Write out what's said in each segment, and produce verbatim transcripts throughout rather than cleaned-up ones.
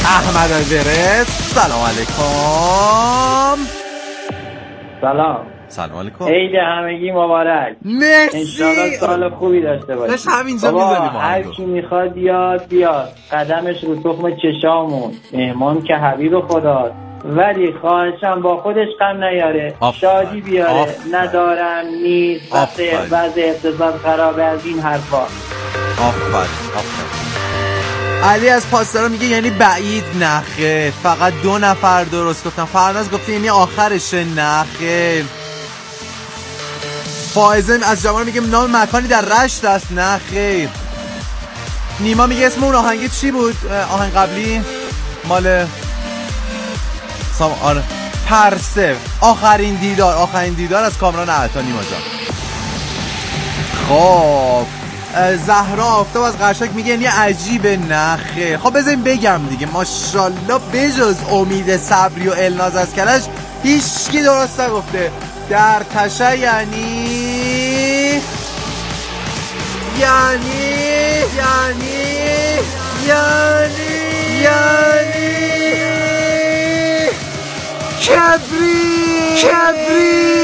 احمد الورس. سلام علیکم. سلام. سلام علیکم. عید همگی مبارک. مرسی. انشالله سال خوبی داشته باشید. داشت همینجا میزنیم. هر کی میخواد بیاد بیاد، قدمش رو تخم چشامون، مهمان که حبیب خدا، ولی خواهشم با خودش غم نیاره، شادی بیاره. آفر. ندارم نیست وضع اقتصاد خرابه، از این حرفا. آفرین آفرین. علی از پاسداران میگه یعنی بعید نخه، فقط دو نفر درست گفتن. فرناز گفته یعنی آخرشه، نخه. فائزه از جمال میگه نام مکانی در رشت است، نخه. نیما میگه اسم اون آهنگی چی بود؟ آهنگ قبلی مال سام آره پرسه. آخرین دیدار. آخرین دیدار از کامران عطا. نیما جان. خب زهرا آفتاب از قشنگ میگه یعنی عجیبه، نخه. خب بذاریم بگم دیگه، ماشاءالله بجز امید صبری و الناز از کلش هیچکی درست نگفته. در تشه یعنی یعنی یعنی یعنی یعنی کبری کبری.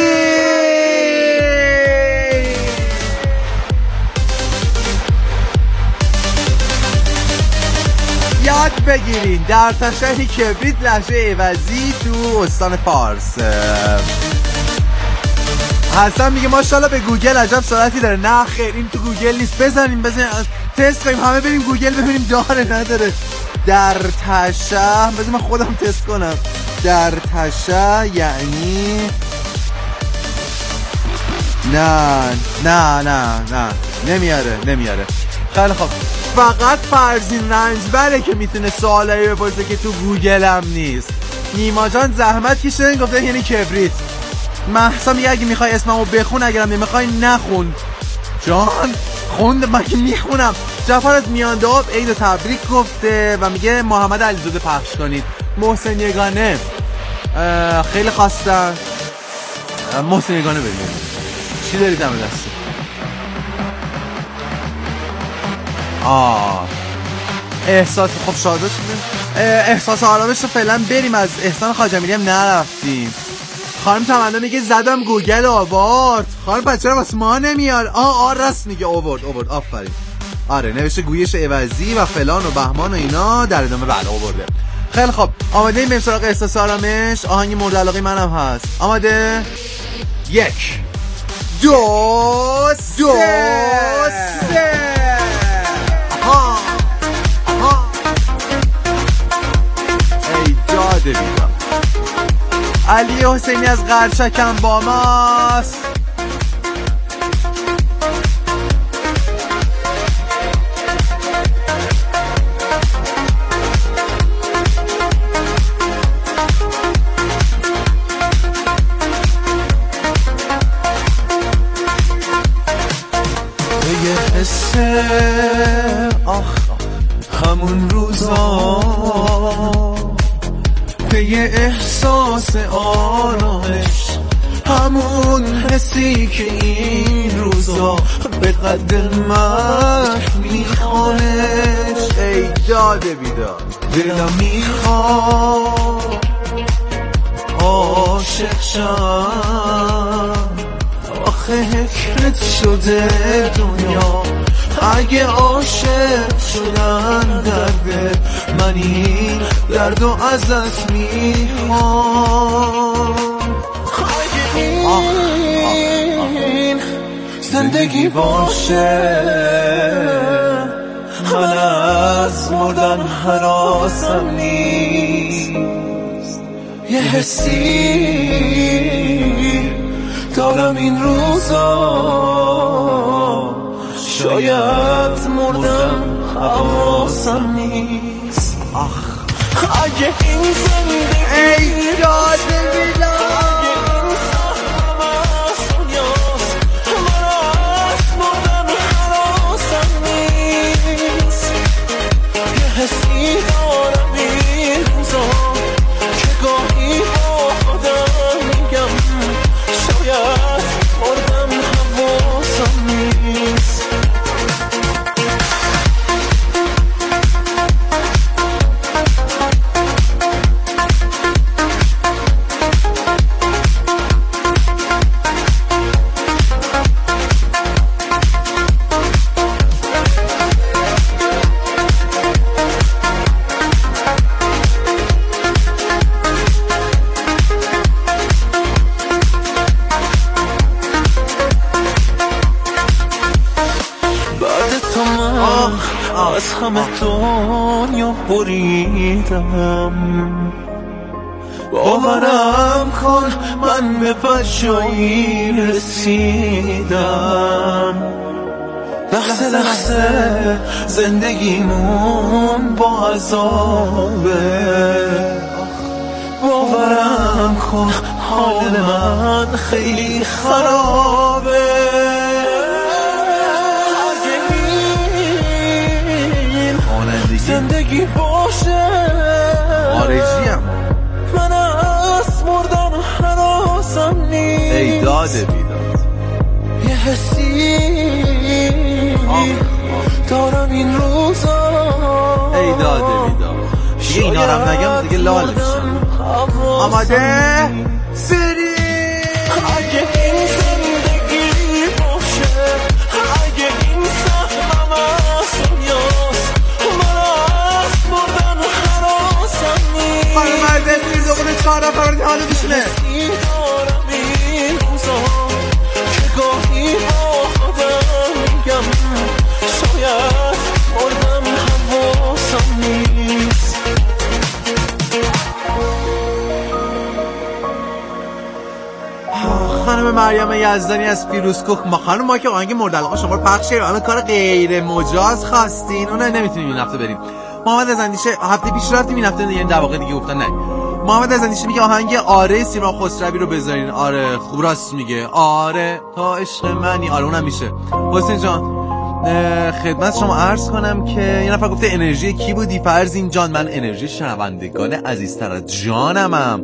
یاد بگیرین در تشهی کبریت لحظه عوضی تو استان فارس. حسن میگه ماشاءالله به گوگل عجب سرعتی داره. نه خیر، این تو گوگل نیست. بزنیم بزنیم تست کنیم، همه بریم گوگل ببینیم داره نداره. در تشه بذار من خودم تست کنم. در تشه یعنی نه نه نه نه نمیاره نمیاره. خیلی خوب، فقط فرزین رنجبره که میتونه سوالایی بپرسه که تو گوگل هم نیست. نیما جان زحمت کشیدن گفته یعنی کبریت. محسا میگه اگه میخوای اسممو بخون، اگرم نمیخوای نخون. جان خوند من که میخونم. جعفر از میانده آب عید و تبریک گفته و میگه محمد علیزاده پخش کنید. محسن یگانه خیلی خواستن. محسن یگانه ببینید چی داری دم دستی. آه احساس خب شاده شده. احساس آرامش رو فعلا بریم. از احسان خواجه‌امیری هم نرفتیم. خانم تمنا میگه زدم گوگل آورد. خانم بچه رو واسه ما نمیار. آه آه راست میگه آورد آورد آفرین. آره نوشته گویش عوضی و فلان و بهمان و اینا در ادامه بله آورده. خیلی خب آماده ایم بریم سراغ احساس آرامش. آهنگ مورد علاقه منم هست. آماده؟ یک دو دو سه. ها ها ای داده بیدم. علی حسینی از قرچکم با ماست. یه حسه آخ همون روزا، به یه احساس آرامش، همون حسی که این روزا به قدمش میخوانش. ای داده بیدار دلم میخواد عاشق شم، آخه حکمت شده دنیا، اگه عاشق شدن درده، من این درد و ازت میخوام. اگه این زندگی باشه، من از مردن هراسم نیست. یه حسی دارم این روزا، شاید مردم حواسم نیست. آخ اگه این زندگی ای داده بیدار حسی دارم این روزا که گاهی با خودم میگم شاید مردم حواسم نیست. وقتا من از همه دنیا بریدم باورم کن من به بجایی رسیدم لحظه لحظه زندگیمون با عذابه باورم کن حال من خیلی خرابه زندگی باشه آرزیم من از مردن حراسم نیست ای داده بیداد یه حسی دارم این روزا ای داده بیداد دیگه اینا رم نگم دیگه لال میشم آماده سری اگه این زندگی باشه اگه این سهمم از دنیاست من از مردن حراسم نیست خانم مرده سیر دوقونه چهار نفرانی حالو بشونه دارم این روزا که گاهی با خودم میگم شاید مردم حواسم نیست خانم مریم یزدانی از فیروزکوه ما خانم ما که آهنگ مورد علاقه شما رو پخش کردیم الان کار غیر مجاز خواستین اون نمیتونیم این هفته بریم. محمد از اندیشه هفته پیش رفتیم این هفته یعنی در واقع دیگه گفتن نه. محمد از اندیشه میگه آهنگ آره سیما خسروی رو بذارین. آره خوب راست میگه آره تا عشق منی. آره اونم میشه. حسین جان خدمت شما عرض کنم که یه نفر گفته انرژی کی بودی فرزین جان؟ من انرژی شنوندگان عزیزتر از جانمم.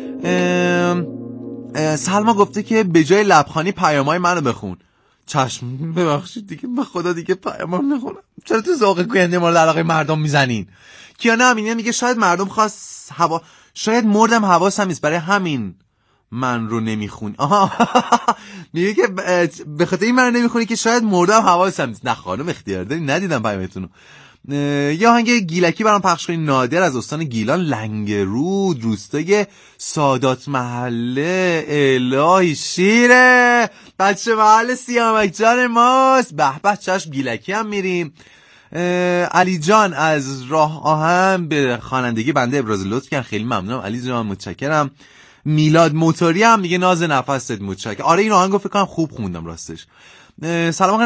سلما گفته که به جای لبخانی پیامای منو بخون. چشم ببخشید دیگه به خدا دیگه پیامام میخونم. چرا تو ذوق گوینده مورد علاقه مردم میزنین؟ کیانه امینی میگه شاید مردم خواست هوا شاید مردم حواسم نیست برای همین من رو نمیخونی. آها میگه که به خاطر این من نمیخونی که شاید مردم حواسم نیست. نه خانم اختیار داری ندیدم پیامتونو. یه آهنگ گیلکی برام پخش کنین. نادر از استان گیلان لنگرود روستای سادات محله. الهی شیره بچه محل سیامک جان ماست. به به چشم گیلکی هم میریم. علی جان از راه آهن به خوانندگی بنده ابراز لطف کردن خیلی ممنونم علی جان متشکرم. میلاد موتوری هم میگه ناز نفست متشکرم. آره این آهنگو فکر کنم خوب خوندم راستش. سلام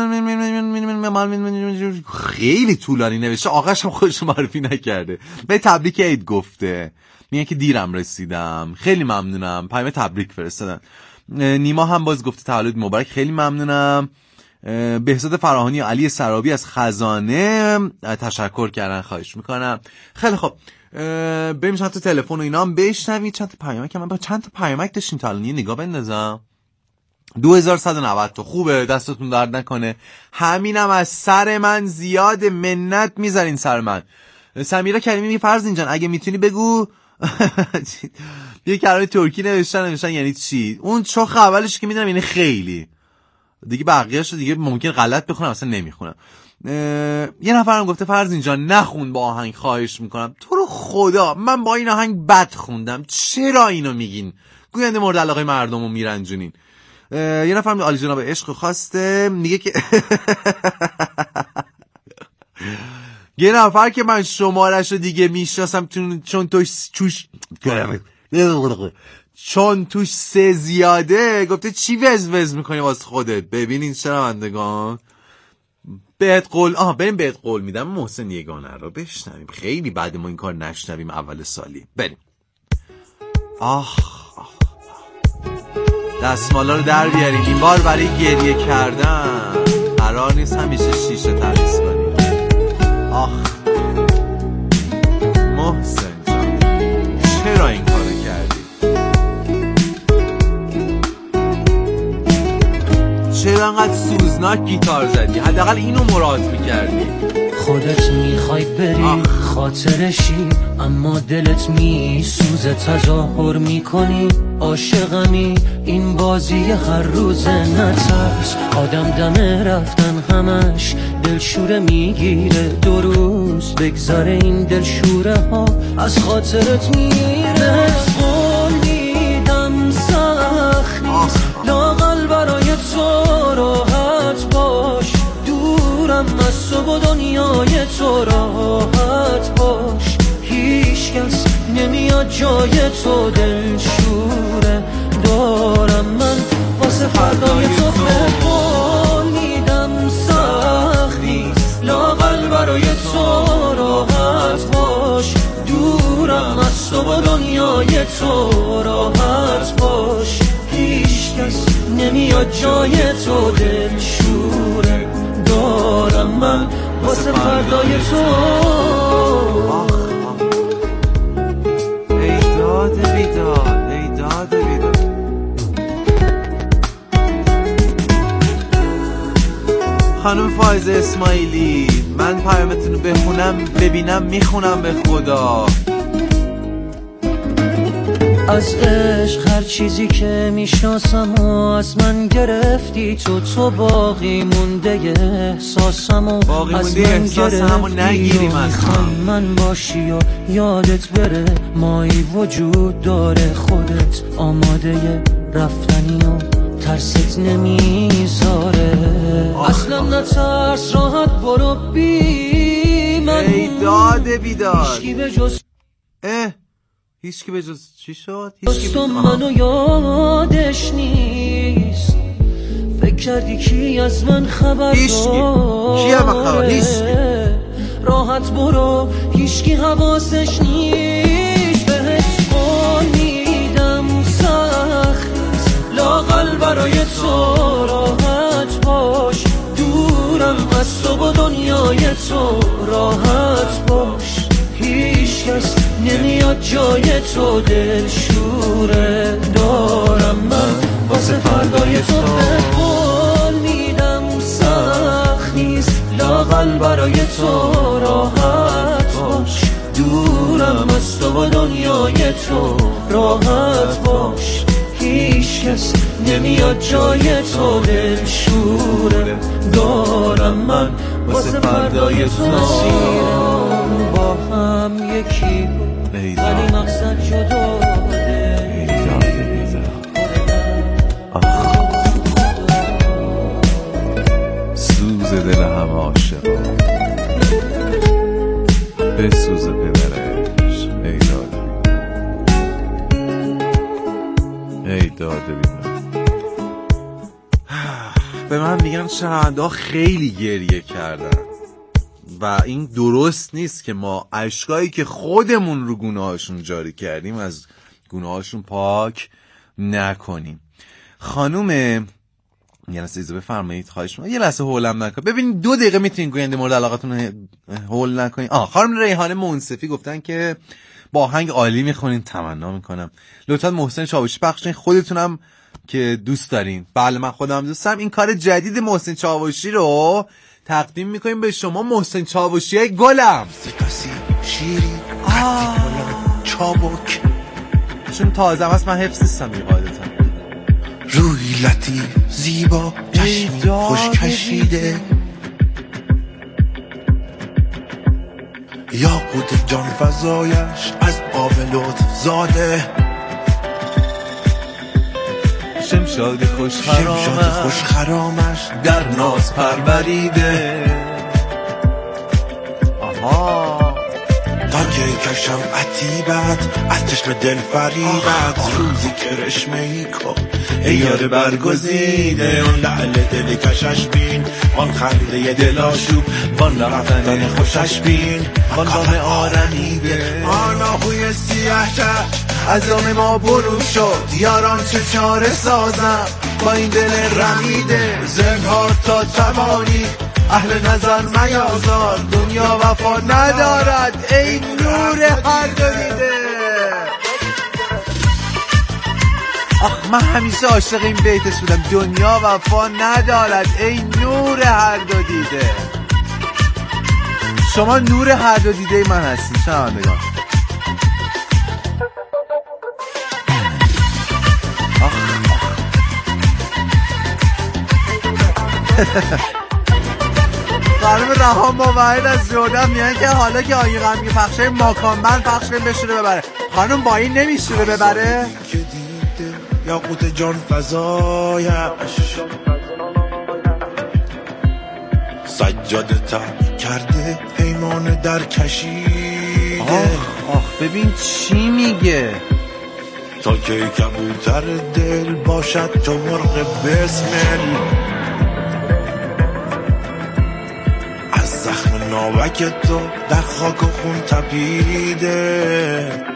خیلی طولانی نوشته آقاش هم خودش معرفی نکرده. به تبریک عید گفته میگه که دیرم رسیدم خیلی ممنونم. پیام تبریک فرستادن. نیما هم باز گفته تولد مبارک خیلی ممنونم. بهزاد فراهانی و علی سرابی از خزانه تشکر کردن خواهش میکنم. خیلی خب بریم چند تا تلفن و اینا هم بشنویم. چند تا پیامک من با چند تا پیامک داشتیم تا الان یه نگاه بندازم. دو هزار و صد و نود تا خوبه دستتون درد نکنه. همینم از سر من زیاد منت میذارین سر من. سمیرا کریمی میگه فرزین جان اگه میتونی بگو یه کلمه ترکی نوشتن نوشتن یعنی چی؟ اون چخ اولش که میدونم یعنی خیلی دیگه بقیه‌اشو دیگه ممکن غلط بخونم اصلا نمیخونم. یه نفرم گفته فرزین جان نخون با آهنگ خواهش میکنم. تو رو خدا من با این آهنگ بد خوندم چرا اینو میگین؟ گوینده مورد علاقه مردمو میرنجونین. یه نفر عالی جناب عشق خواسته میگه که یه نفر که من شمارش رو دیگه میشناسم چون توش چوش چون توش سه زیاده گفته چی وز وز میکنی واسه خودت. ببینین شنوندگان بهت قول آها بریم بهت قول میدم محسن یگانه رو بشنویم. خیلی بعد ما این کار نشنویم اول سالی. بریم. آخ دستمالا رو در بیاریم این بار برای گریه کردن قرار نیست همیشه شیشه تمیز کنیم. آخ محسن جان چرا این کارو کردی؟ چرا انقدر سوزناک گیتار زدی؟ حداقل اینو مراد میکردی. خودت میخوای بری خاطرشی اما دلت میسوزه تظاهر میکنی عاشقمی این بازی هر روزه نترس آدم دمه رفتن همش دلشوره میگیره دو روز بگذاره این دلشوره ها از خاطرت میره. قول میدم سخت لااقل برای تو راحت باش دورم دورم از تو و دنیای تو راحت باش، هیچ کس نمیاد جای تو دلشوره دارم من واسه فردای تو به قول میدم سخت نیست، لااقل برای تو راحت باش، دورم از تو و دنیای تو راحت باش، هیچ کس نمیاد جای تو دلشوره دارم من واسه فردای تو. ای داد بیداد، ای داد بیداد. خانم فایزه اسماعیلی، من پیامتون رو بخونم ببینم میخونم به خدا. از عشق هر چیزی که میشناسم و از من گرفتی تو، تو باقی مونده احساسم و باقی از مونده من احساسم و نگیریم از من من باشی و یادت بره مایی وجود داره، خودت آماده رفتنی و ترست نمیذاره، اصلا نترس راحت برو بی من. ای داد بیداد. هیچکی به جز اه هیچکی به جز چی شد؟ هیچکی تو منو یادش نیست، فکر کردی کی از من خبر داره؟ کی هم خبر؟ هیچکی راحت برو، هیچکی حواسش نیست، بهت قول میدم سخت لااقل برای تو راحت باش، دورم از تو و دنیای تو راحت باش، هیچ کس نمیاد جای تو دلشوره دارم من واسه فردای تو به قول میدم سخت نیست، لااقل برای تو راحت باش، دورم از تو و دنیای تو راحت باش، هیچ کس نمیاد جای تو دلشوره دارم من واسه فردای تو. مسیرم با هم یکی ولی مقصد جداده، سوز دل هم عاشقا به سوز پدرش. ای داده ای داده بیدم. به من میگن شنونده خیلی گریه کردن و این درست نیست که ما اشکایی که خودمون رو گناهاشون جاری کردیم از گناهاشون پاک نکنیم. خانوم یه لحظه ایزا بفرمایید، خواهش می‌کنم یه لحظه هولم نکن. ببینید دو دقیقه میتونین گوینده مورد علاقتون هول نکنین. آه خانم ریحانه منصفی گفتن که با آهنگ عالی میخونین، تمنا میکنم. لطفا محسن چاوشی پخشین، خودتونم که دوست دارین. بله من خودم دوستم. این کار جدید محسن چاوشی رو تقدیم میکنیم به شما محسن چاوشی گلم. سپسی شیری چابک چون تازه هست من حفظ نیستم این قاعدتا. روی لطیف زیبا چشمی خوش کشیده، یاقوت جان فزایش از آب لطف زاده، شمشاد خوش شمشاد خوش خرامش در ناز پروریده. آها تا که کشم عتیبت از چشم دل فریبت، روزی که رشمه ای کن ای یار برگزیده، اون لعل دل کشش بین، وان خنده دل آشوب، وان رفتن خوشش بین، وان دام آرمیده، آن آهوی سیاه کرد از دام ما برو شد، یاران چه چاره سازم با این دل رمیده، زنهار تا توانی اهل نظر میازار، دنیا وفا ندارد ای نور هر دو دیده. آخ من همیشه عاشق این بیتش بودم، دنیا وفا ندارد ای نور هر دو دیده. شما نور هر دو دیده من هستی شنوندگان. آخ خانم رهام موحد از جردن میگن که حالا که آیه غمی پخشه ماکان من پخش کنیم بشوره ببره. خانم با این نمیشوره ببره؟ یاقوت جان فزایش سجاده تا کرده پیمان در کشیده. آخ آخ ببین چی میگه. تا که کبوتر دل باشد تو مرغ بسمل، از زخم ناوک تو در خاک و خون تپیده.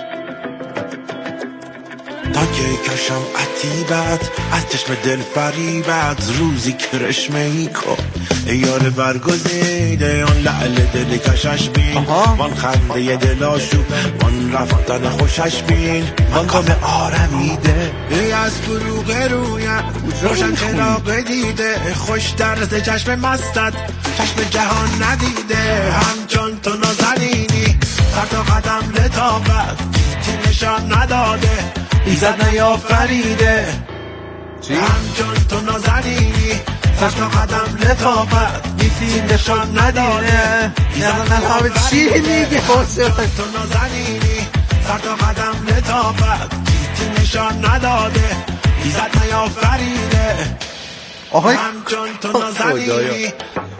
تا که کشم عتیبت از چشم دل فریبت، روزی کرشمه ای کن ای یار برگزیده. آن لعل دل کشش بین، وان خنده دلاشو، وان رفتن خوشش بین، وان کام آرمیده. ای از فروغ رویت روشن چراغ دیده، خوش درز چشم مستت چشم جهان ندیده. همچون تو نازنینی سر تا قدم لطافت، چیزی نشان نداده ایزد نیافریده. همچون تو نازنینی سر تا قدم لطافت، چیزی نشان نداده ایزد نفهمه چی میگه. تو نازنینی سر تا قدم لطافت، چیزی نشان نداده ایزد نیافریده. آهای همچون تو نازنینی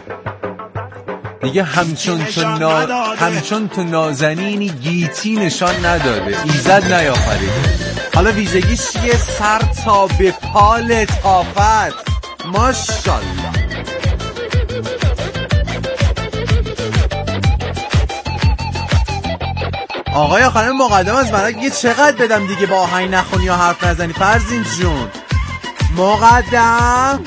دیگه همچون تو نا... همچون تو نازنینی گیتی نشان نداده ایزد نیافریده. حالا ویژگیش چیه؟ سر تا به پا لطافت. ماشاءالله. آقای خانم مقدم از برای یه چقدر بدم دیگه با آهنگ نخونی یا حرف نزنی فرزین جون؟ مقدم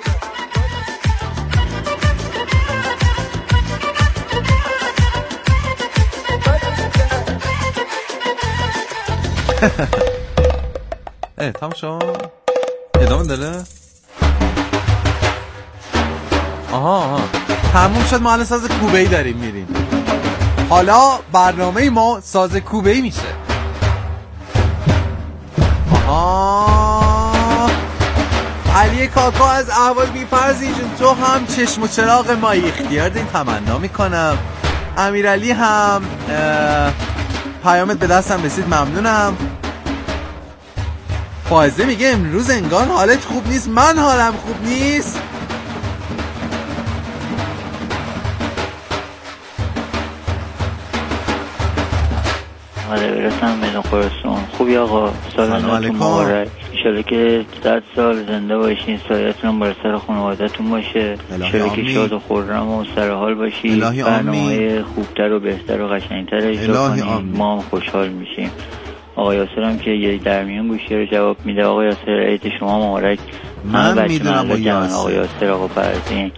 اه تمام شد. ادامه داره. آها آها تموم شد. ما الان ساز کوبه‌ای داریم میریم. حالا برنامه ما ساز کوبه‌ای میشه. آها علی کاکا از احوال بی‌فرزی جون، تو هم چشم و چراغ مایی، اختیار دین تمنا میکنم. امیرعلی هم پیامت به دستم رسید، ممنونم. فائزه میگه امروز انگار حالت خوب نیست. من حالم خوب نیست. آره برسم میدون خورستون. خوبی آقا؟ سال نوتون مبارک. انشالله که صد سال زنده باشین، سایتون بر سر خانوادتون باشه. انشالله که شاد و خرم و سرحال باشین، برنامه خوبتر و بهتر و قشنگتر اجرا کنیم، ما هم خوشحال میشیم. آقا یاسر هم که یه در میون گوشی رو جواب میده. آقا یاسر عید شما مبارک. من میدونم آقا یاسر آقا فرزین.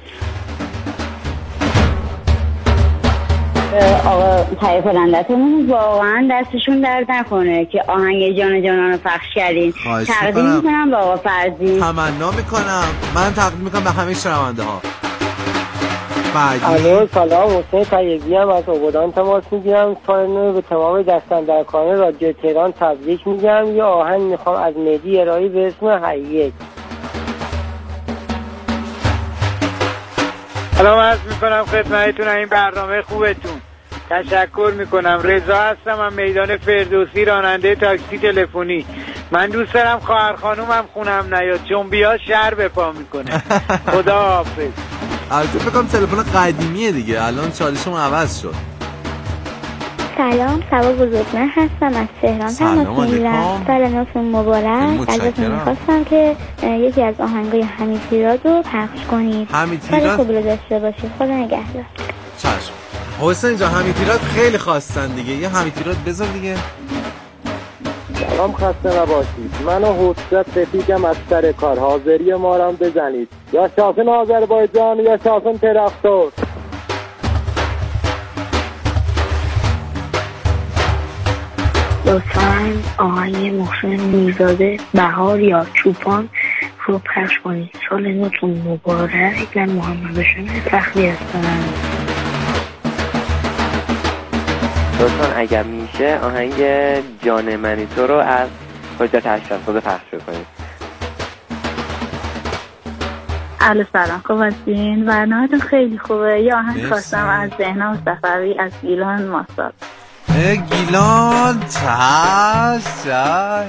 آقا تایی کنندتون واقعا دستشون درد نکنه که آهنگ جان جانان رو پخش کردین. تقدیم میکنم به آقا فرزین. تمنا میکنم. من تقدیم میکنم به همه شنونده ها. الو سلام، حسین طیبی هم از عبودان تماس میگیرم. سال نو به تمام دستاندرکاران رادیو تهران تبریک میگم. یه آهنگ میخوام از مهدی ارایی به اسم حییت. سلام عرض میکنم خدمتتون این برنامه خوبتون. تشکر میکنم. رضا هستم من میدان فردوسی، راننده تاکسی تلفنی. من دوست دارم خواهر خانومم خونم نیاد چون بیا شهر به پا میکنه. خدا حافظ. البته فکرم تلفن قدیمیه دیگه، الان چالشم عوض شد. سلام، سبا بزرگمه هستم از تهران تماس میگیرم. سال نوتون مبارک. ازتون میخواستم که یکی از آهنگای حمید تیراد رو پخش کنید. حمید تیراد خوبی رو داشته باشید. خدا نگهدار. چشم. حسین اینجا حمید تیراد خیلی خواستن دیگه، یه حمید تیراد بذار دیگه. سلام، خسته نباشید. من و حسرت رفیقم از سر کار، حاضری ما رو بزنید. یا شاخن آذربایجان یا شاخن ترختور. لطفاً آهنگ محسن میرزاده بهار یا چوپان رو پخش کنید. سال نوتون مبارک. من محمد حسین فخری هستم. لطفاً اگر میشه آهنگ جان منی تو رو از حجت اشرفزاده پخش کنید. الو سلام، خوب هستین؟ برنامه‌تون خیلی خوبه. یه آهنگ خواستم از ذهنا مصطفی از گیلان ماستاد. گیلان چش چش.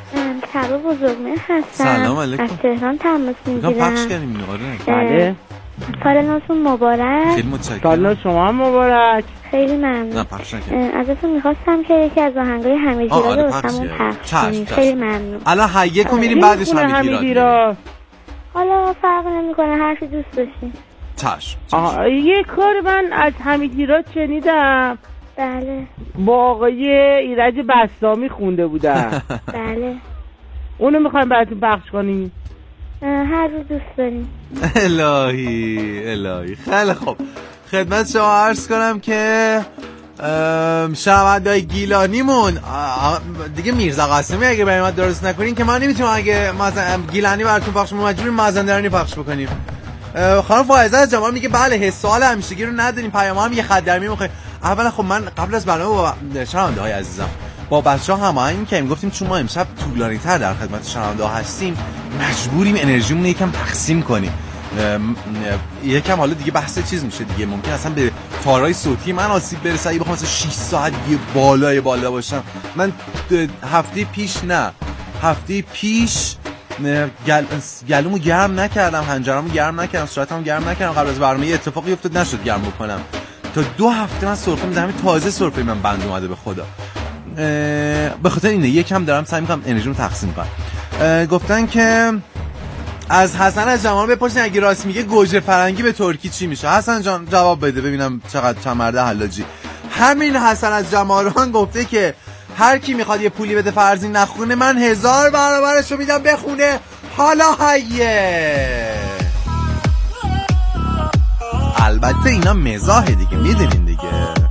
سبا بزرگمه هستم. سلام علیکم. از تهران تماس میگیرم. پخش کردیم آره. بله سال نوتون مبارک. خیلی متشکرم. سال نو شما هم مبارک. خیلی ممنون. نه پخش نکنید. ازتون میخواستم که یکی از آهنگای حمیدیراد رو واسمون پخش کنید. خیلی ممنون. الان حیه کو میریم بعدش حمیدیراد. حالا فرق نمیکنه، هر چی دوست داشتین. چشم. آها یه کار من از حمیدیراد شنیدم. بله. با آقای ایرج بسامی خونده بودن. بله. اونو میخوایم براتون پخش کنیم. هر روز دوست داریم. الهی الهی. خیلی خوب، خدمت شما عرض کنم که شنونده‌های گیلانیمون دیگه میرزا قاسمی اگه برای ما درست نکنین که ما نمیتونیم اگه مثلا گیلانی براتون پخش کنیم، مجبوریم مازندرانی پخش بکنیم. خانم فائزه از جمال میگه بله حس سوال همیشگی رو نداریم، پیام هم یه خط درمی میخوای. اولا خب من قبل از برنامه با شنونده‌های عزیزم با بچه‌ها هماهنگ کردیم، گفتیم چون ما امشب طولانی‌تر در خدمت شنونده‌ها هستیم مجبوریم انرژیمون رو یکم تقسیم کنیم. یکم حالا دیگه بحث چیز میشه دیگه، ممکن اصلا به تارای صوتی من آسیب برسه اگه بخوام مثلا شش ساعت دیگه بالای بالا باشم. من هفته پیش نه هفته پیش گل... گلومو گرم نکردم، حنجرمو گرم نکردم، صورتمو گرم نکردم، قبل از برنامه اتفاقی افتاد نشد گرم بکنم. تا دو هفته من سرفه می‌زنم، همین تازه سرفه من بند اومده به خدا. به خاطر اینه یکم دارم سعی می‌کنم انرژیمو تقسیم کنم. گفتن که از حسن از جمال بپرسین اگه راست میگه گوجه فرنگی به ترکی چی میشه. حسن جان جواب بده ببینم چقدر چند مرده حلاجی. همین حسن از جمالان گفته که هر کی میخواد یه پولی بده فرضی نخونه من هزار برابرشو میدم بخونه. حالا هیه البته اینا مزاحه دیگه، میدونین دیگه.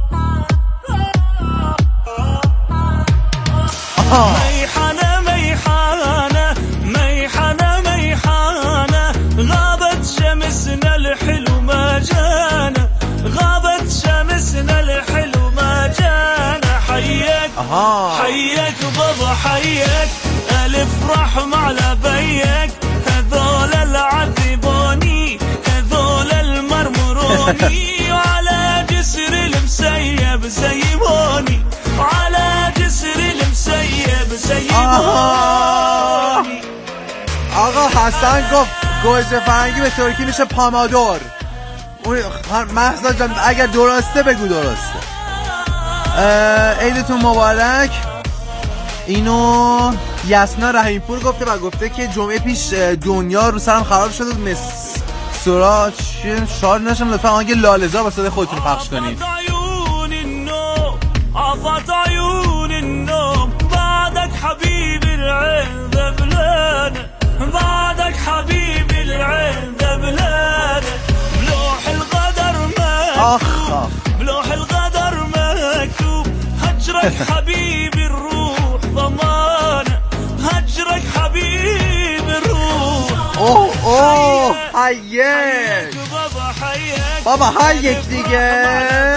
میحانه میحانه میحانه میحانه غابت شمسنا الحلو ما جانا غابت شمسنا الحلو ما جانا حيك حيك بابا حيك الف رحم على بيك هذول العذبوني هذول المرمروني وعلى جسر المسيب سيبوني وعلى جسر المسيب سيبوني. آقا حسن گفت گوجه فرنگی به ترکی میشه پامادور. محضا جان اگر درسته بگو درسته. عیدتون مبارک. اینو یسنا رحیمپور گفته و گفته که جمعه پیش دنیا رو سرم خراب شده بود مس سورا شاد نشم، لطفا آهنگ لاله‌زار با صدای خودتون پخش کنید. عفت عيون النوم بعدك حبيبي العين ذبلانة بعدك حبيبي العين ذبلانة بلوح القدر مكتوب بلوح القدر مكتوب هجرك حبيبي الروح ضمانة هجرك حبيبي الروح. اوه اوه حيك بابا حيك بابا حيك دیگه.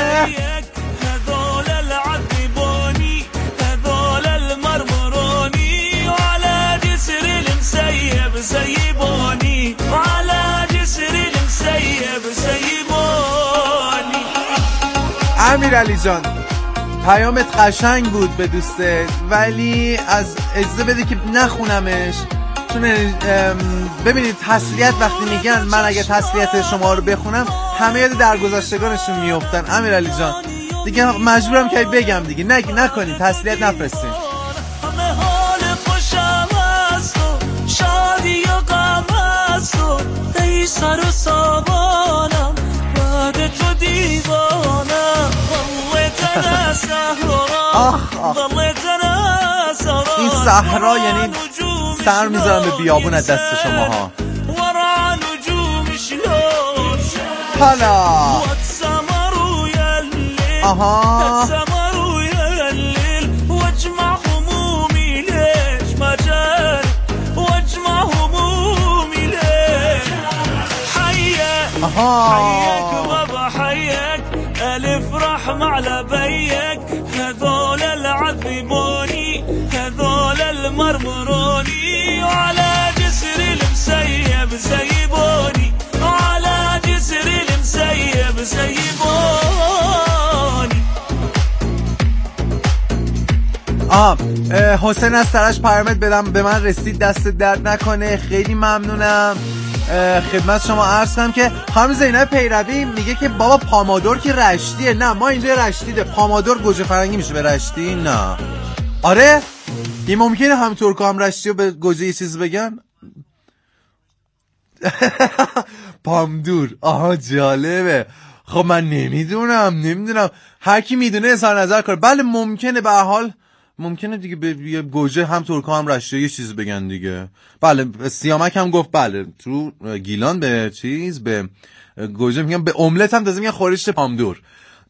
سيبوني وعلى جسر المسيب سيبوني. امیرعلی جان پیامت قشنگ بود به دوستت ولی از اجازه بده که نخونمش، چون ببینید تسلیت وقتی میگن من اگه تسلیت شما رو بخونم همه یاد درگذشتگانشون میافتن. امیرعلی جان دیگه مجبورم که بگم دیگه نگی نکنید تسلیت نفرستین. شادی و غمستو ای سر و سامانم بعد تو دیوانم ضلت انا سهرا ضلت انا سهرا. این صحرا یعنی سر میذارم به بیابون از دست شما ها. ورا نجوم شلون حالا واتسمروا يالليل آها واتسمروا يالليل واجمع همومي ليش ما جاني واجمع همومي ليش. حيك حيك بابا حيك الف رحم على بيك هذول العذبوني هذول المرمروني وعلى جسر المسيب سيبوني وعلى جسر المسيب سيبوني. آه حسین از سرش پیامت بدم به من رسید، دست درد نکنه، خیلی ممنونم. خدمت شما عرض کنم که خانم زینب پیروی میگه که بابا پامادور که رشتیه. نه ما اینجا رشتیده. پامادور گوجه فرنگی میشه به رشتی؟ نه. آره یه ممکنه هم ترکا هم رشتی و به گوجه یه چیز بگن. پامدور. آها جالبه. خب من نمیدونم نمیدونم هر کی میدونه اظهار نظر کنه. بله ممکنه به هر حال ممکنه دیگه به گوجه هم ترکا هم رشته یه چیز بگن دیگه. بله سیامک هم گفت بله تو گیلان به چیز به گوجه میگن، به املت هم تازه میگن خورشت پامدور.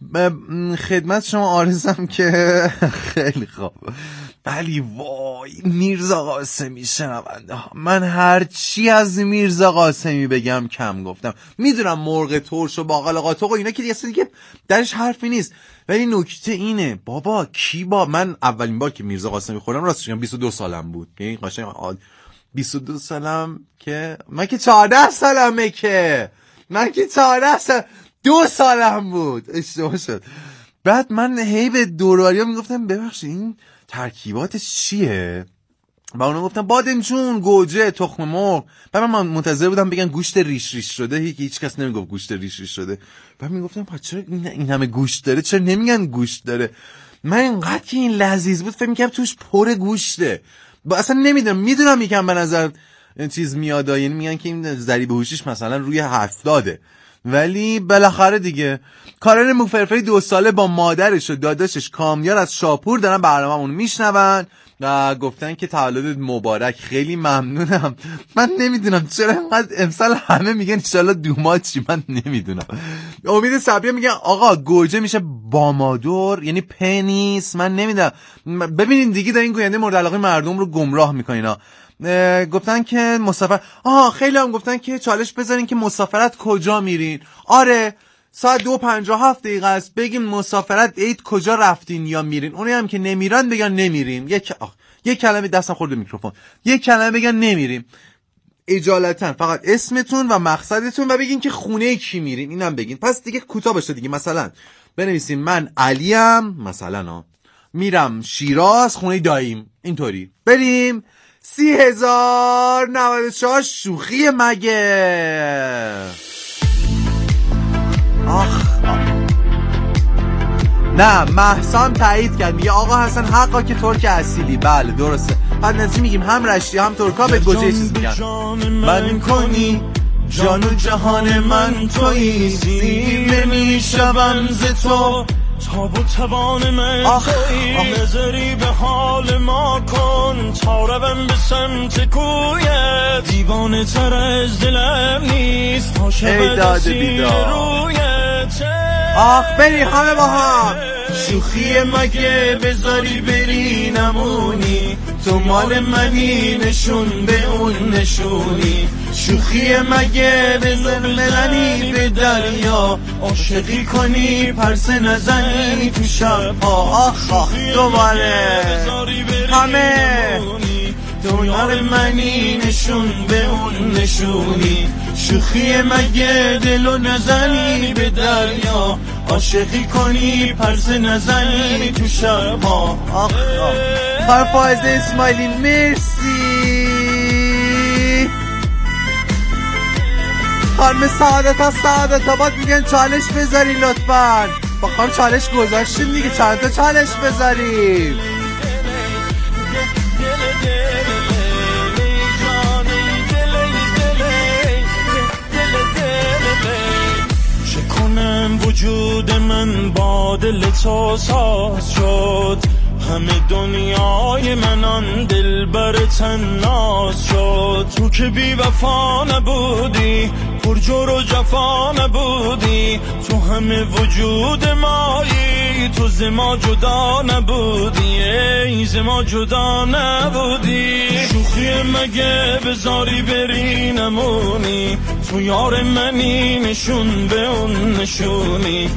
خدمت شما عارضم که خیلی خوب. ولی وای میرزا قاسمی شنونده ها، من هر چی از میرزا قاسمی بگم کم گفتم. میدونم مرغ ترش و باقلا قاتق و اینا که دیگه درش حرفی نیست، ولی نکته اینه بابا کی با من اولین بار که میرزا قاسمی خوردم راستش میگم بیست و دو سالم بود. یعنی قشنگ بیست و دو سالم که من که چهارده سالمه که من که چهارده سال دو سالم بود. اشتباه شد. بعد من هی به دورواریا میگفتم ببخشید این ترکیباتش چیه؟ و اونا گفتن بادمجون، گوجه، تخم مرغ. بعد من منتظر بودم بگن گوشت ریش ریش شده، هیچ کس نمیگفت گوشت ریش ریش شده. بعد میگفتم پس چرا این, این همه گوشت داره؟ چرا نمیگن گوشت داره؟ من اینقدر که این لذیذ بود فکر می‌کردم توش پر گوشته. با اصلا نمیدونم میدونم یکم به نظر چیز میاد، یعنی میگن که این ضریب هوشیش مثلا روی هفتاده، ولی بالاخره دیگه کارن موفرفری دو ساله با مادرش و داداشش کامیار از شاپور دارن برنامه‌مون میشنون و گفتن که تولد مبارک. خیلی ممنونم. من نمیدونم چرا اینقدر امسال همه میگن ان شاءالله دومات چی، من نمیدونم. امید صبری میگن آقا گوجه میشه بامادور یعنی پنیس. من نمیدونم. ببینید دیگه دارین گوینده مورد علاقه مردم رو گمراه میکنین. گفتن که مسافر آها خیلی هم گفتن که چالش بذارین که مسافرت کجا میرین. آره ساعت دو پنجاه و هفت دقیقه است. بگیم مسافرت عید کجا رفتین یا میرین. اونی هم که نمیرن بگن نمیریم. یک آخ یک کلمه دستم خورد به میکروفون. یک کلمه بگن نمیریم اجالتا، فقط اسمتون و مقصدتون و بگین که خونه کی میرین. اینم بگین. پس دیگه کوتاه باشه دیگه. مثلا بنویسین من علیم مثلا ها میرم شیراز خونه داییم. اینطوری بریم. سی هزار نود و چهار شوخی مگه. آخ, آخ. نه محسان تایید کرد میگه آقا حسن حقا که ترک اصیلی. بله درسته. بعد نتیجه میگیم هم رشتی هم ترکا به گوجه چیز میگن. من کنی جان و جهان من تویی، سیر نمیشوم ز تو تاب و توان من تویی. نظری به حال ما کن تا روم به سمت کویت. دیوانه تر از دلم نیست عاشق دستی رویت. آخ بری همه با هم. شوخی مگه بذاری بری نمونی، تو مال منی نشون به اون نشونی. شوخی مگه بزنی به دریا، عاشقی کنی پرسه نزنی تو شب ها. آخ آخ دوباره همه تو یار منی نشون به اون نشونی. شوخی مگه دلو نزنی به دریا، عاشقی کنی پرسه نزنی تو شب ها. آخ آخ فرفایز اسماعیلی مرسی. خانم سعادت ها سعادت آباد میگن چالش بذاری لطفاً. با خانم چالش گذاشتیم دیگه، چند تا چالش بذاریم. چه کنم وجود من با دل تو ساز شد، همه دنیای من آن دل بر تناز شد. تو که بی وفا نبودی، پر جور و جفا نبودی، تو همه وجود مایی، تو ز ما جدا نبودی، ای ز ما جدا نبودی. شوخی مگه بذاری بری نمونی، تو یار منی نشون به اون نشونی.